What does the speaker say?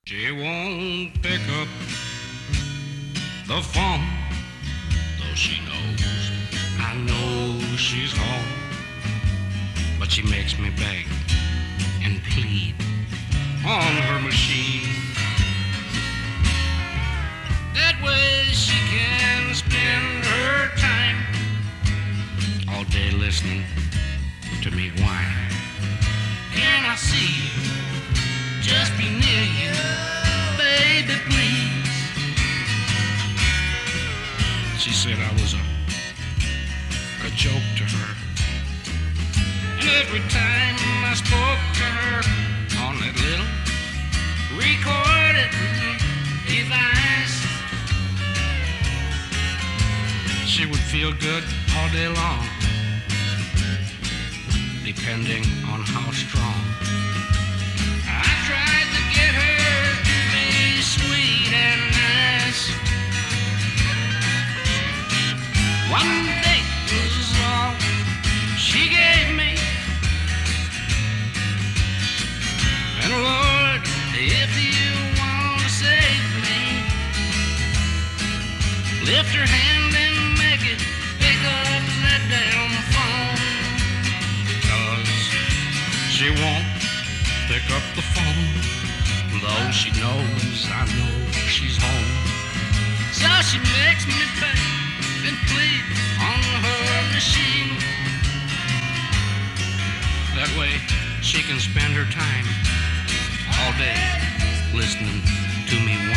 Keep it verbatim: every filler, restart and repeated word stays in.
She won't pick up the phone, though she knows I know she's home. But she makes me beg and plead on her machine. That way she can spend her time all day listening to me whine. Can I see you? Just be near you, baby, please. She said I was a, a joke to her. And every time I spoke to her on that little recorded device, she would feel good all day long, depending on how strong. I tried to get her to be sweet and nice. One day was all she gave me. And Lord, if you want to save me, lift her hand and make it pick up that damn phone. 'Cause she won't pick up the phone, though she knows I know she's home. So she makes me beg and plead on her machine. That way she can spend her time all day listening to me